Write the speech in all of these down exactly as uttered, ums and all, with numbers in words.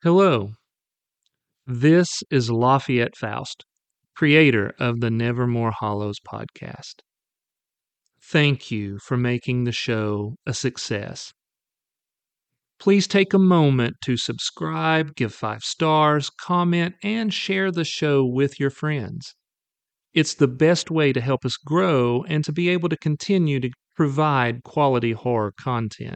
Hello, this is Lafayette Faust, creator of the Nevermore Hollows podcast. Thank you for making the show a success. Please take a moment to subscribe, give five stars, comment, and share the show with your friends. It's the best way to help us grow and to be able to continue to provide quality horror content.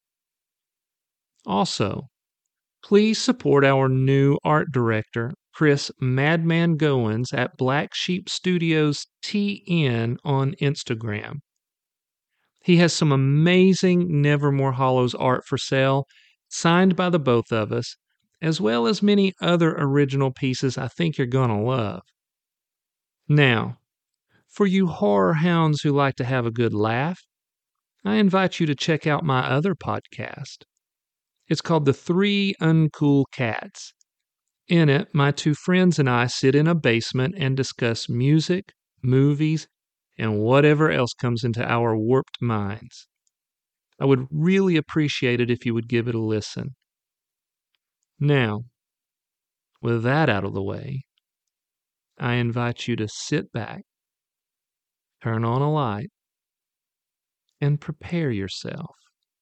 Also, please support our new art director, Chris Madman Goins at Black Sheep Studios T N on Instagram. He has some amazing Nevermore Hollows art for sale, signed by the both of us, as well as many other original pieces I think you're going to love. Now, for you horror hounds who like to have a good laugh, I invite you to check out my other podcast. It's called The Three Uncool Cats. In it, my two friends and I sit in a basement and discuss music, movies, and whatever else comes into our warped minds. I would really appreciate it if you would give it a listen. Now, with that out of the way, I invite you to sit back, turn on a light, and prepare yourself.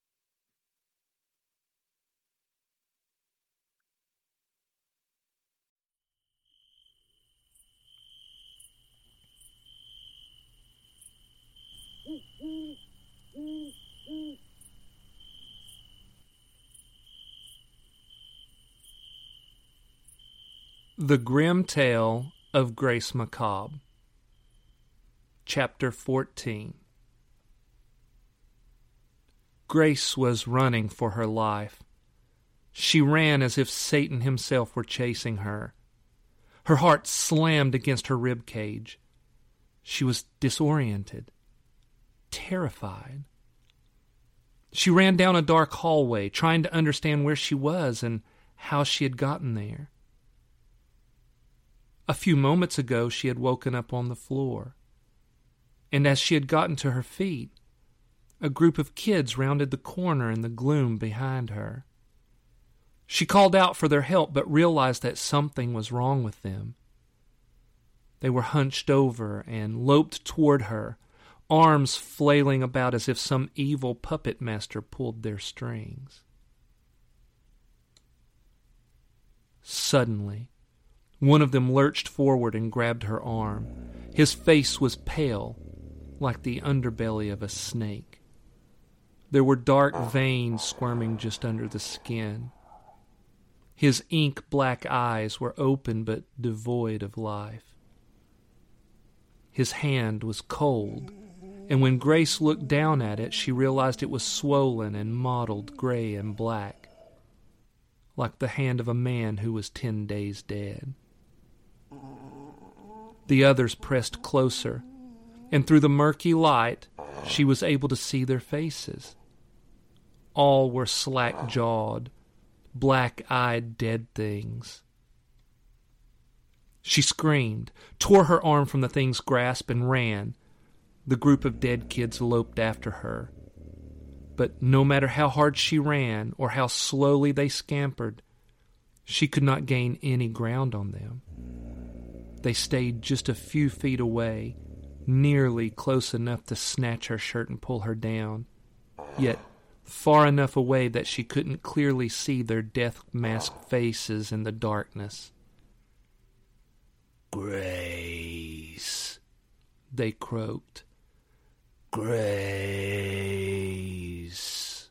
The Grim Tale of Grace Macabre, Chapter fourteen. Grace was running for her life. She ran as if Satan himself were chasing her. Her heart slammed against her rib cage. She was disoriented, terrified. She ran down a dark hallway, trying to understand where she was and how she had gotten there. A few moments ago, she had woken up on the floor, and as she had gotten to her feet, a group of kids rounded the corner in the gloom behind her. She called out for their help, but realized that something was wrong with them. They were hunched over and loped toward her, arms flailing about as if some evil puppet master pulled their strings. Suddenly, one of them lurched forward and grabbed her arm. His face was pale, like the underbelly of a snake. There were dark veins squirming just under the skin. His ink-black eyes were open but devoid of life. His hand was cold, and when Grace looked down at it, she realized it was swollen and mottled gray and black, like the hand of a man who was ten days dead. The others pressed closer, and through the murky light, she was able to see their faces. All were slack-jawed, black-eyed dead things. She screamed, tore her arm from the thing's grasp, and ran. The group of dead kids loped after her. But no matter how hard she ran or how slowly they scampered, she could not gain any ground on them. They stayed just a few feet away, nearly close enough to snatch her shirt and pull her down, yet far enough away that she couldn't clearly see their death-masked faces in the darkness. "Grace," they croaked. "Grace."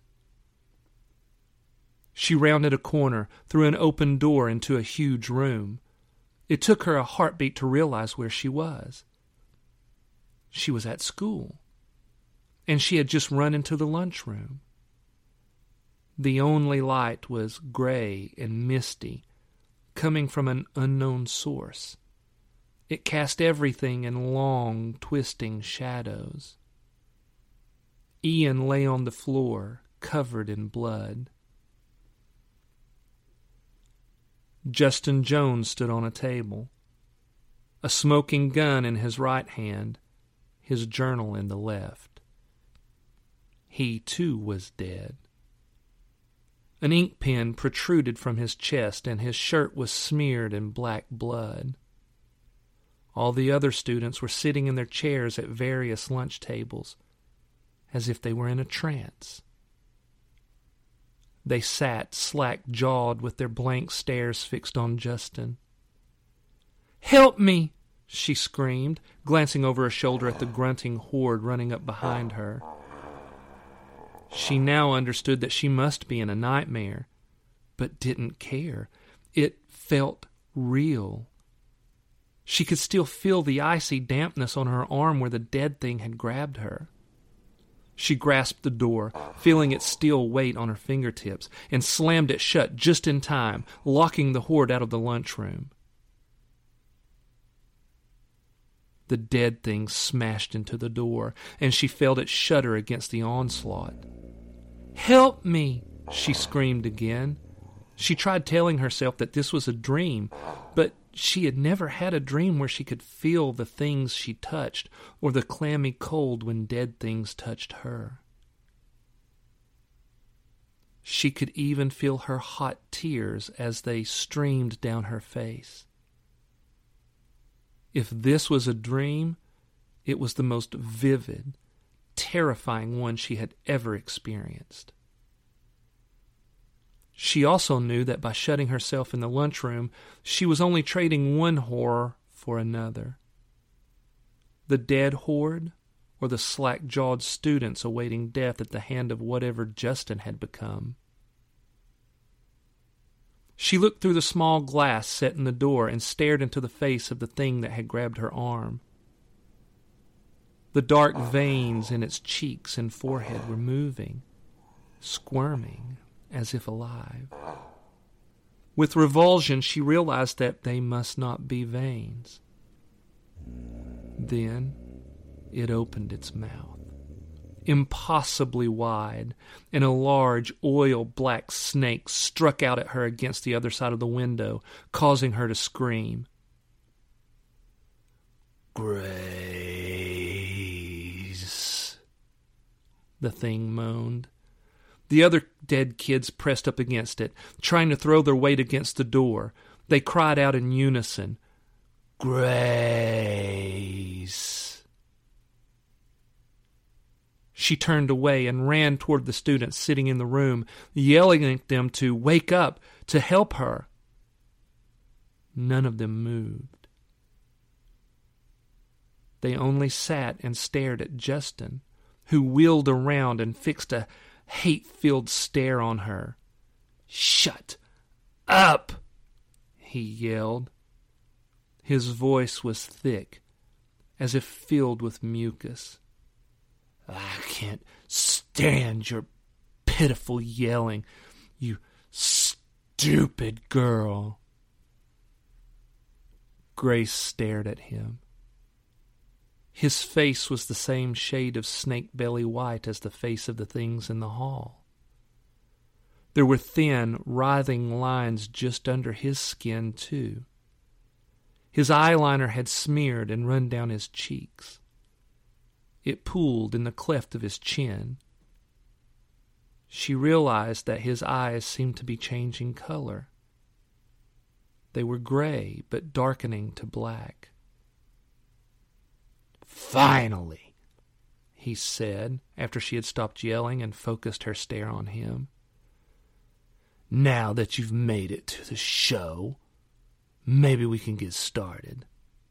She rounded a corner, through an open door into a huge room. It took her a heartbeat to realize where she was. She was at school, and she had just run into the lunchroom. The only light was gray and misty, coming from an unknown source. It cast everything in long, twisting shadows. Ian lay on the floor, covered in blood. Justin Jones stood on a table, a smoking gun in his right hand, his journal in the left. He, too, was dead. An ink pen protruded from his chest, and his shirt was smeared in black blood. All the other students were sitting in their chairs at various lunch tables, as if they were in a trance. They sat slack-jawed with their blank stares fixed on Justin. "Help me!" she screamed, glancing over her shoulder at the grunting horde running up behind her. She now understood that she must be in a nightmare, but didn't care. It felt real. She could still feel the icy dampness on her arm where the dead thing had grabbed her. She grasped the door, feeling its steel weight on her fingertips, and slammed it shut just in time, locking the horde out of the lunchroom. The dead thing smashed into the door, and she felt it shudder against the onslaught. "Help me!" she screamed again. She tried telling herself that this was a dream, but she had never had a dream where she could feel the things she touched, or the clammy cold when dead things touched her. She could even feel her hot tears as they streamed down her face. If this was a dream, it was the most vivid, terrifying one she had ever experienced. She also knew that by shutting herself in the lunchroom, she was only trading one horror for another. The dead horde, or the slack-jawed students awaiting death at the hand of whatever Justin had become. She looked through the small glass set in the door and stared into the face of the thing that had grabbed her arm. The dark veins in its cheeks and forehead were moving, squirming, as if alive. With revulsion, she realized that they must not be veins. Then it opened its mouth, impossibly wide, and a large oil-black snake struck out at her against the other side of the window, causing her to scream. "Grace," the thing moaned. The other dead kids pressed up against it, trying to throw their weight against the door. They cried out in unison, "Grace." She turned away and ran toward the students sitting in the room, yelling at them to wake up, to help her. None of them moved. They only sat and stared at Justin, who wheeled around and fixed a hate-filled stare on her. "Shut up!" he yelled. His voice was thick, as if filled with mucus. "I can't stand your pitiful yelling, you stupid girl." Grace stared at him. His face was the same shade of snake-belly white as the face of the things in the hall. There were thin, writhing lines just under his skin, too. His eyeliner had smeared and run down his cheeks. It pooled in the cleft of his chin. She realized that his eyes seemed to be changing color. They were gray, but darkening to black. "Finally," he said, after she had stopped yelling and focused her stare on him. "Now that you've made it to the show, maybe we can get started."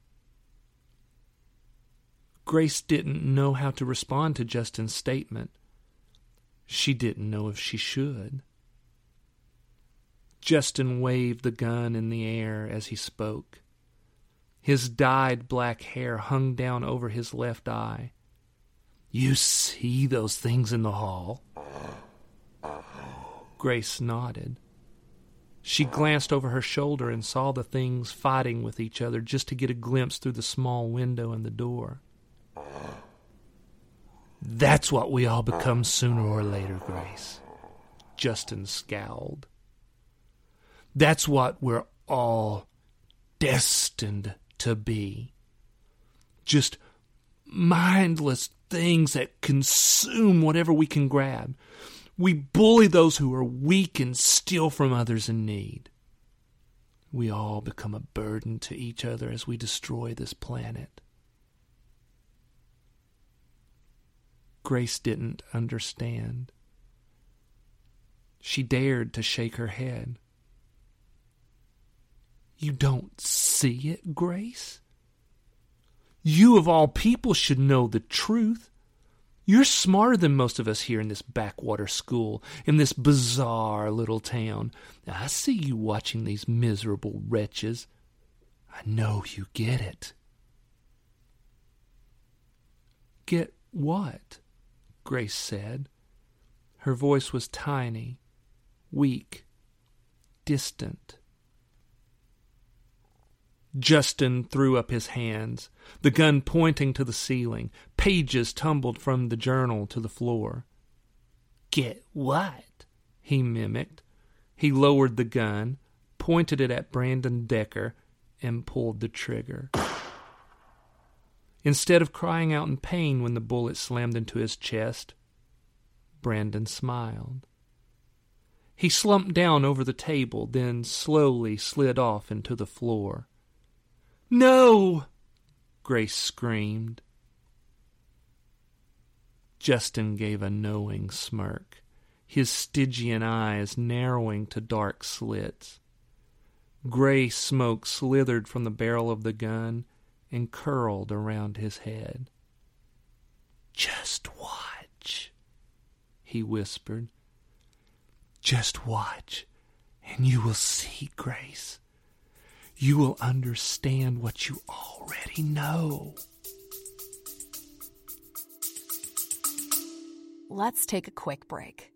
Grace didn't know how to respond to Justin's statement. She didn't know if she should. Justin waved the gun in the air as he spoke. His dyed black hair hung down over his left eye. "You see those things in the hall?" Grace nodded. She glanced over her shoulder and saw the things fighting with each other just to get a glimpse through the small window in the door. "That's what we all become sooner or later, Grace." Justin scowled. "That's what we're all destined to be. Just mindless things that consume whatever we can grab. We bully those who are weak and steal from others in need. We all become a burden to each other as we destroy this planet. Grace didn't understand. She dared to shake her head. You don't see it, Grace? You of all people should know the truth. You're smarter than most of us here in this backwater school, in this bizarre little town. I see you watching these miserable wretches. I know you get it. Get what? Grace said. Her voice was tiny, weak, distant. Justin threw up his hands, the gun pointing to the ceiling. Pages tumbled from the journal to the floor. Get what? He mimicked. He lowered the gun, pointed it at Brandon Decker, and pulled the trigger. Instead of crying out in pain when the bullet slammed into his chest, Brandon smiled. He slumped down over the table, then slowly slid off into the floor. No! Grace screamed. Justin gave a knowing smirk, his Stygian eyes narrowing to dark slits. Gray smoke slithered from the barrel of the gun and curled around his head. Just watch, he whispered. Just watch, and you will see, Grace. You will understand what you already know. Let's take a quick break.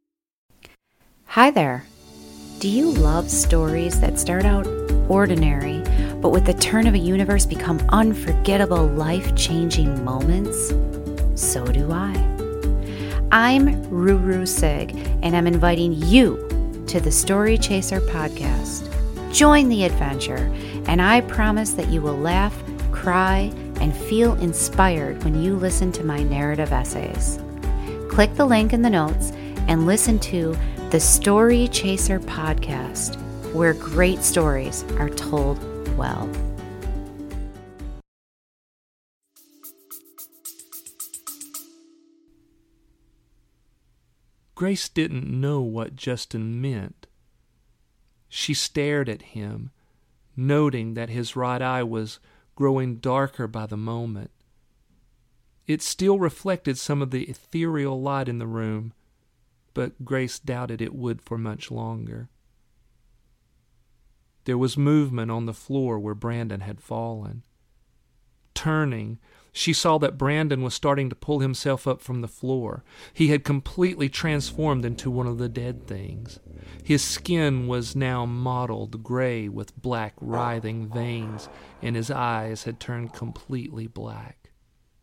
Hi there. Do you love stories that start out ordinary, but with the turn of a universe become unforgettable, life-changing moments? So do I. I'm Ruru Sig, and I'm inviting you to the Story Chaser podcast. Join the adventure, and I promise that you will laugh, cry, and feel inspired when you listen to my narrative essays. Click the link in the notes and listen to the Story Chaser podcast, where great stories are told well. Grace didn't know what Justin meant. She stared at him, noting that his right eye was growing darker by the moment. It still reflected some of the ethereal light in the room, but Grace doubted it would for much longer. There was movement on the floor where Brandon had fallen. Turning, she saw that Brandon was starting to pull himself up from the floor. He had completely transformed into one of the dead things. His skin was now mottled gray with black writhing veins, and his eyes had turned completely black.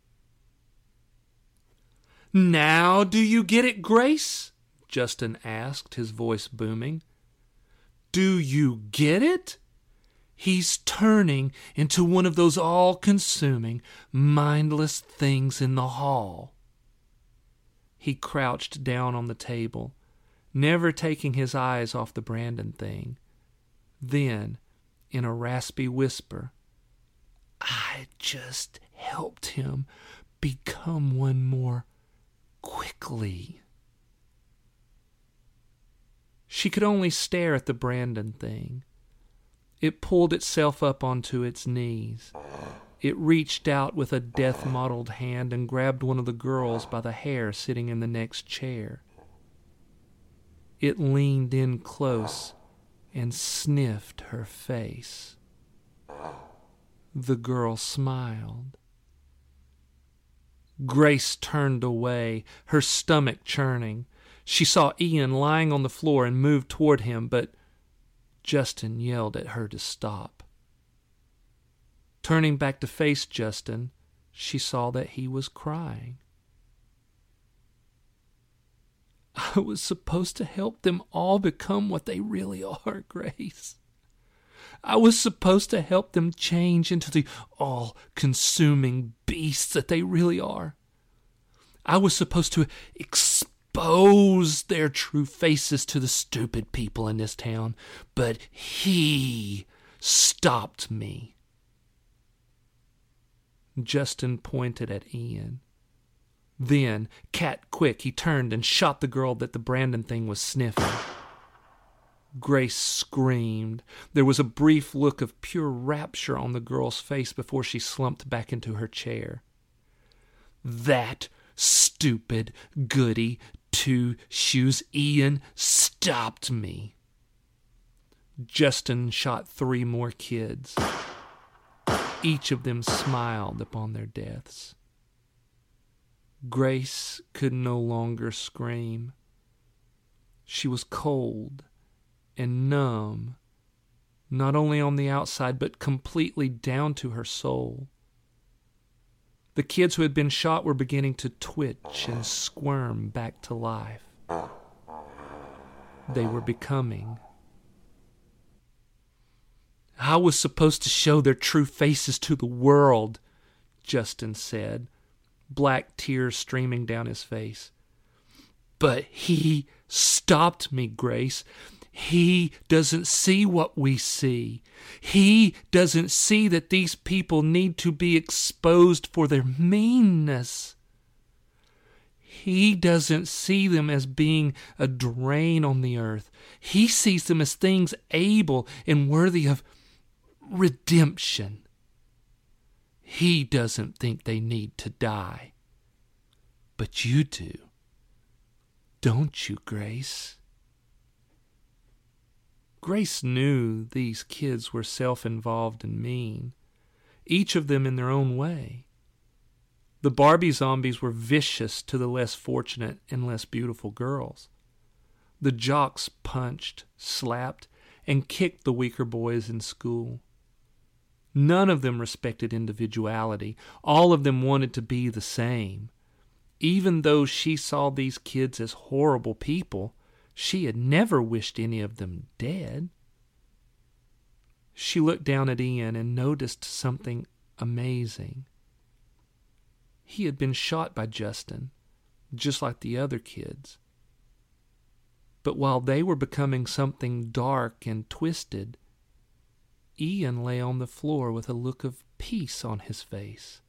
Now do you get it, Grace? Justin asked, his voice booming. Do you get it? He's turning into one of those all-consuming, mindless things in the hall. He crouched down on the table, never taking his eyes off the Brandon thing. Then, in a raspy whisper, I just helped him become one more quickly. She could only stare at the Brandon thing. It pulled itself up onto its knees. It reached out with a death-mottled hand and grabbed one of the girls by the hair sitting in the next chair. It leaned in close and sniffed her face. The girl smiled. Grace turned away, her stomach churning. She saw Ian lying on the floor and moved toward him, but Justin yelled at her to stop. Turning back to face Justin, she saw that he was crying. I was supposed to help them all become what they really are, Grace. I was supposed to help them change into the all-consuming beasts that they really are. I was supposed to expose expose their true faces to the stupid people in this town, but he stopped me. Justin pointed at Ian. Then, cat quick, he turned and shot the girl that the Brandon thing was sniffing. Grace screamed. There was a brief look of pure rapture on the girl's face before she slumped back into her chair. That stupid goody two-shoes Ian stopped me. Justin shot three more kids. Each of them smiled upon their deaths. Grace could no longer scream. She was cold and numb, not only on the outside, but completely down to her soul. The kids who had been shot were beginning to twitch and squirm back to life. They were becoming. I was supposed to show their true faces to the world, Justin said, black tears streaming down his face. But he stopped me, Grace. He doesn't see what we see. He doesn't see that these people need to be exposed for their meanness. He doesn't see them as being a drain on the earth. He sees them as things able and worthy of redemption. He doesn't think they need to die. But you do. Don't you, Grace? Grace knew these kids were self-involved and mean, each of them in their own way. The Barbie zombies were vicious to the less fortunate and less beautiful girls. The jocks punched, slapped, and kicked the weaker boys in school. None of them respected individuality. All of them wanted to be the same. Even though she saw these kids as horrible people, she had never wished any of them dead. She looked down at Ian and noticed something amazing. He had been shot by Justin, just like the other kids. But while they were becoming something dark and twisted, Ian lay on the floor with a look of peace on his face.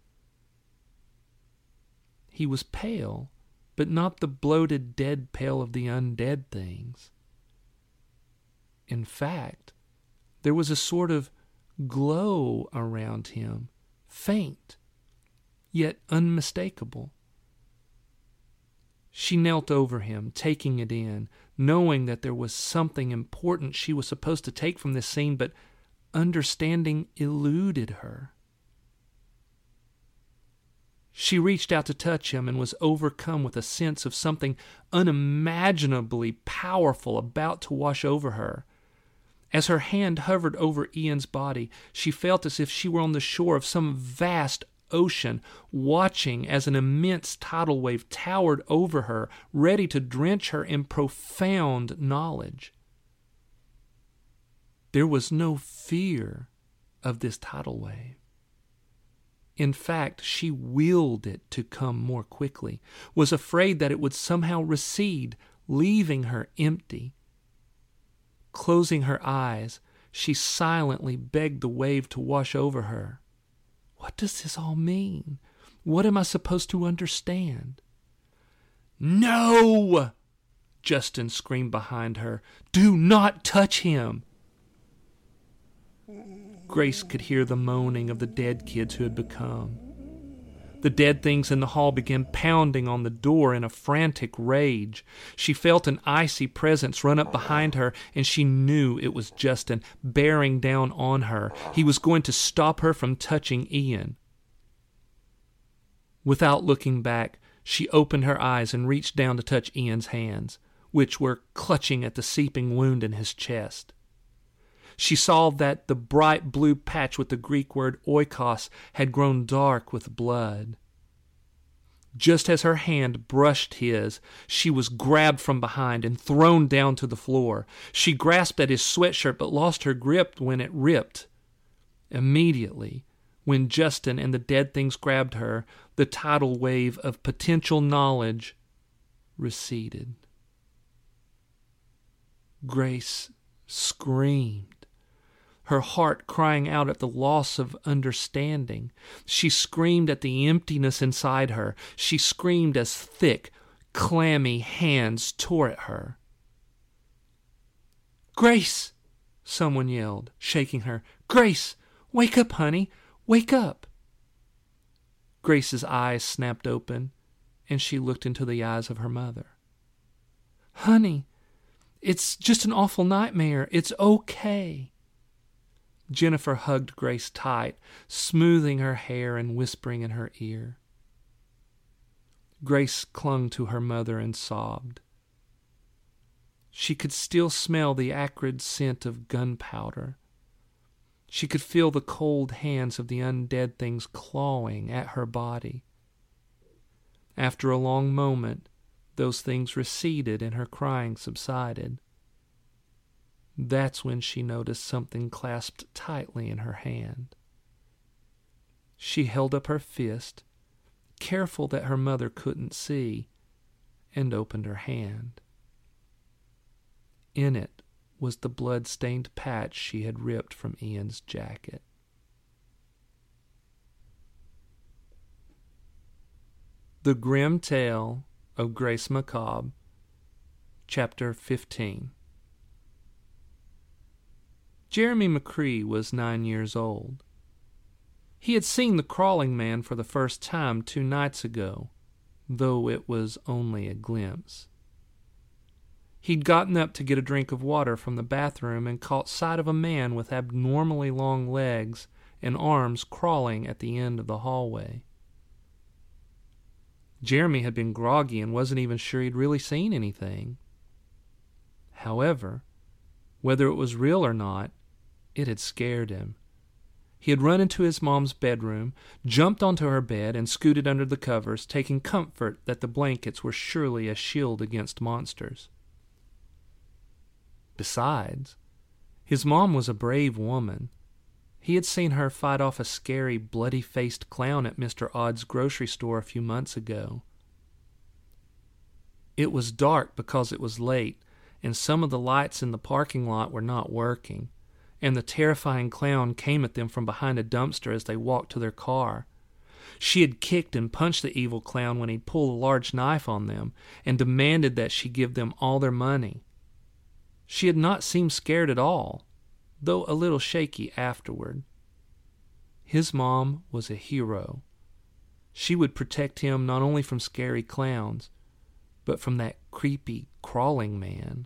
He was pale, but not the bloated dead pale of the undead things. In fact, there was a sort of glow around him, faint, yet unmistakable. She knelt over him, taking it in, knowing that there was something important she was supposed to take from this scene, but understanding eluded her. She reached out to touch him and was overcome with a sense of something unimaginably powerful about to wash over her. As her hand hovered over Ian's body, she felt as if she were on the shore of some vast ocean, watching as an immense tidal wave towered over her, ready to drench her in profound knowledge. There was no fear of this tidal wave. In fact, she willed it to come more quickly, was afraid that it would somehow recede, leaving her empty. Closing her eyes, she silently begged the wave to wash over her. What does this all mean? What am I supposed to understand? No! Justin screamed behind her. Do not touch him! Grace could hear the moaning of the dead kids who had become. The dead things in the hall began pounding on the door in a frantic rage. She felt an icy presence run up behind her, and she knew it was Justin, bearing down on her. He was going to stop her from touching Ian. Without looking back, she opened her eyes and reached down to touch Ian's hands, which were clutching at the seeping wound in his chest. She saw that the bright blue patch with the Greek word oikos had grown dark with blood. Just as her hand brushed his, she was grabbed from behind and thrown down to the floor. She grasped at his sweatshirt but lost her grip when it ripped. Immediately, when Justin and the dead things grabbed her, the tidal wave of potential knowledge receded. Grace screamed, her heart crying out at the loss of understanding. She screamed at the emptiness inside her. She screamed as thick, clammy hands tore at her. "Grace!" someone yelled, shaking her. "Grace! Wake up, honey! Wake up!" Grace's eyes snapped open, and she looked into the eyes of her mother. "Honey, it's just an awful nightmare. It's okay." Jennifer hugged Grace tight, smoothing her hair and whispering in her ear. Grace clung to her mother and sobbed. She could still smell the acrid scent of gunpowder. She could feel the cold hands of the undead things clawing at her body. After a long moment, those things receded and her crying subsided. That's when she noticed something clasped tightly in her hand. She held up her fist, careful that her mother couldn't see, and opened her hand. In it was the blood-stained patch she had ripped from Ian's jacket. The Grim Tale of Grace Macabre, Chapter fifteen. Jeremy McCree was nine years old. He had seen the crawling man for the first time two nights ago, though it was only a glimpse. He'd gotten up to get a drink of water from the bathroom and caught sight of a man with abnormally long legs and arms crawling at the end of the hallway. Jeremy had been groggy and wasn't even sure he'd really seen anything. However, whether it was real or not, it had scared him. He had run into his mom's bedroom, jumped onto her bed, and scooted under the covers, taking comfort that the blankets were surely a shield against monsters. Besides, his mom was a brave woman. He had seen her fight off a scary, bloody-faced clown at Mister Odd's grocery store a few months ago. It was dark because it was late, and some of the lights in the parking lot were not working, and the terrifying clown came at them from behind a dumpster as they walked to their car. She had kicked and punched the evil clown when he pulled a large knife on them, and demanded that she give them all their money. She had not seemed scared at all, though a little shaky afterward. His mom was a hero. She would protect him not only from scary clowns, but from that creepy, crawling man.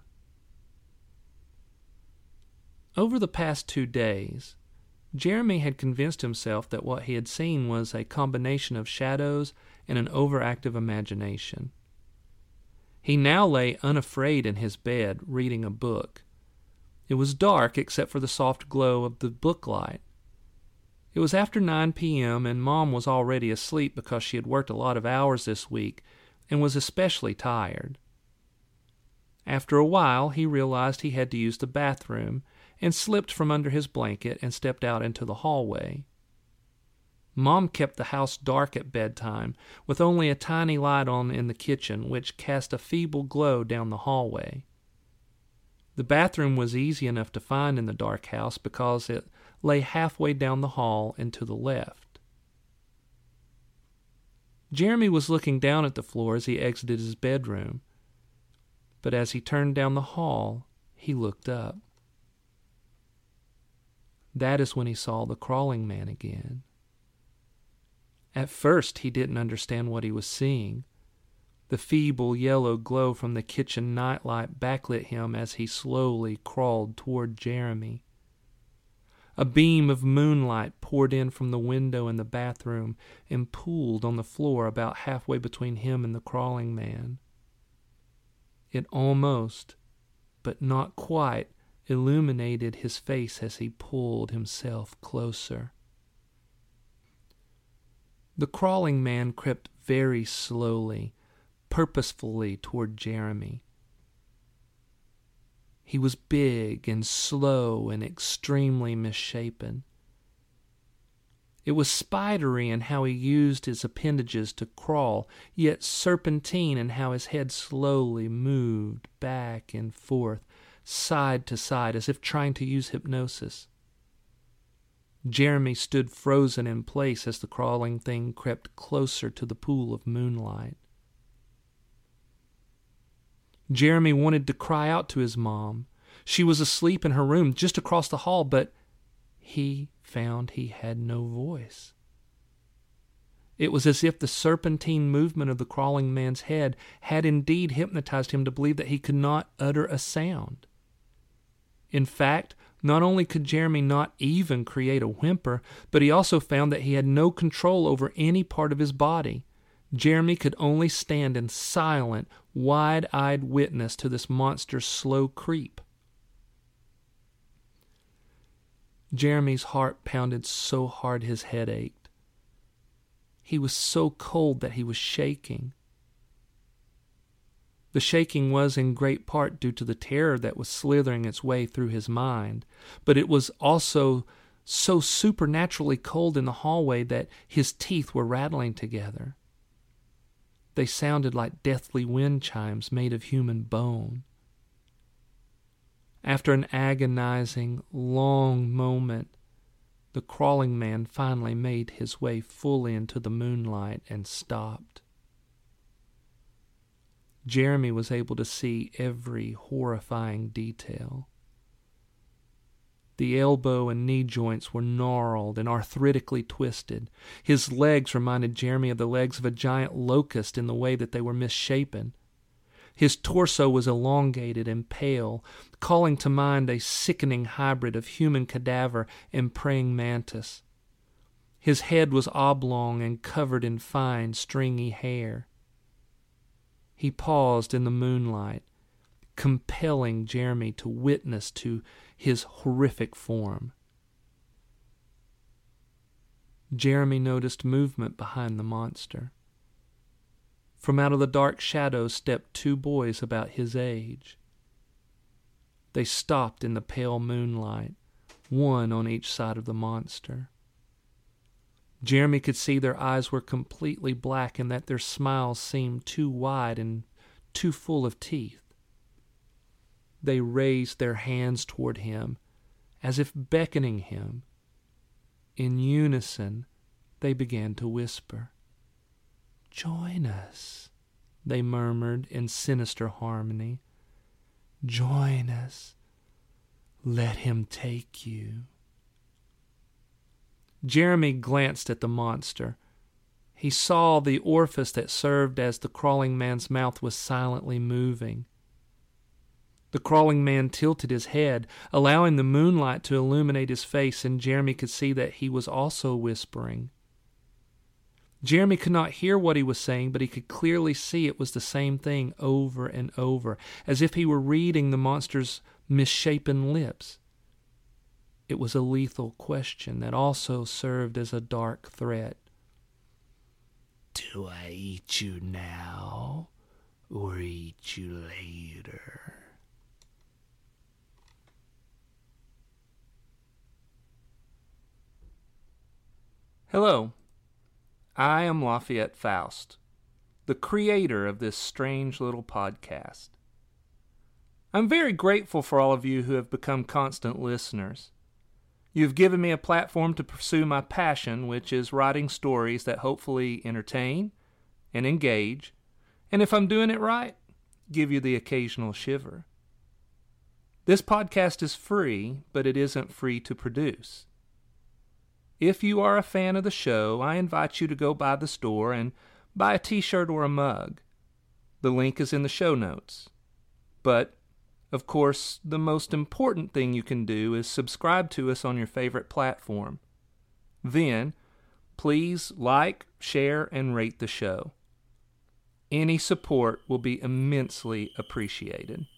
Over the past two days, Jeremy had convinced himself that what he had seen was a combination of shadows and an overactive imagination. He now lay unafraid in his bed, reading a book. It was dark except for the soft glow of the book light. It was after nine p.m., and Mom was already asleep because she had worked a lot of hours this week and was especially tired. After a while, he realized he had to use the bathroom and slipped from under his blanket and stepped out into the hallway. Mom kept the house dark at bedtime, with only a tiny light on in the kitchen, which cast a feeble glow down the hallway. The bathroom was easy enough to find in the dark house because it lay halfway down the hall and to the left. Jeremy was looking down at the floor as he exited his bedroom, but as he turned down the hall, he looked up. That is when he saw the crawling man again. At first, he didn't understand what he was seeing. The feeble yellow glow from the kitchen nightlight backlit him as he slowly crawled toward Jeremy. A beam of moonlight poured in from the window in the bathroom and pooled on the floor about halfway between him and the crawling man. It almost, but not quite, illuminated his face as he pulled himself closer. The crawling man crept very slowly, purposefully toward Jeremy. He was big and slow and extremely misshapen. It was spidery in how he used his appendages to crawl, yet serpentine in how his head slowly moved back and forth, side to side, as if trying to use hypnosis. Jeremy stood frozen in place as the crawling thing crept closer to the pool of moonlight. Jeremy wanted to cry out to his mom. She was asleep in her room just across the hall, but he found he had no voice. It was as if the serpentine movement of the crawling man's head had indeed hypnotized him to believe that he could not utter a sound. In fact, not only could Jeremy not even create a whimper, but he also found that he had no control over any part of his body. Jeremy could only stand in silent, wide-eyed witness to this monster's slow creep. Jeremy's heart pounded so hard his head ached. He was so cold that he was shaking. The shaking was in great part due to the terror that was slithering its way through his mind, but it was also so supernaturally cold in the hallway that his teeth were rattling together. They sounded like deathly wind chimes made of human bone. After an agonizing, long moment, the crawling man finally made his way fully into the moonlight and stopped. Jeremy was able to see every horrifying detail. The elbow and knee joints were gnarled and arthritically twisted. His legs reminded Jeremy of the legs of a giant locust in the way that they were misshapen. His torso was elongated and pale, calling to mind a sickening hybrid of human cadaver and praying mantis. His head was oblong and covered in fine, stringy hair. He paused in the moonlight, compelling Jeremy to witness to his horrific form. Jeremy noticed movement behind the monster. From out of the dark shadows stepped two boys about his age. They stopped in the pale moonlight, one on each side of the monster. Jeremy could see their eyes were completely black and that their smiles seemed too wide and too full of teeth. They raised their hands toward him, as if beckoning him. In unison, they began to whisper. "Join us," they murmured in sinister harmony. "Join us. Let him take you." Jeremy glanced at the monster. He saw the orifice that served as the crawling man's mouth was silently moving. The crawling man tilted his head, allowing the moonlight to illuminate his face, and Jeremy could see that he was also whispering. Jeremy could not hear what he was saying, but he could clearly see it was the same thing over and over, as if he were reading the monster's misshapen lips. It was a lethal question that also served as a dark threat. "Do I eat you now, or eat you later?" Hello, I am Lafayette Faust, the creator of this strange little podcast. I'm very grateful for all of you who have become constant listeners. You've given me a platform to pursue my passion, which is writing stories that hopefully entertain and engage, and if I'm doing it right, give you the occasional shiver. This podcast is free, but it isn't free to produce. If you are a fan of the show, I invite you to go by the store and buy a t-shirt or a mug. The link is in the show notes. But, of course, the most important thing you can do is subscribe to us on your favorite platform. Then, please like, share, and rate the show. Any support will be immensely appreciated.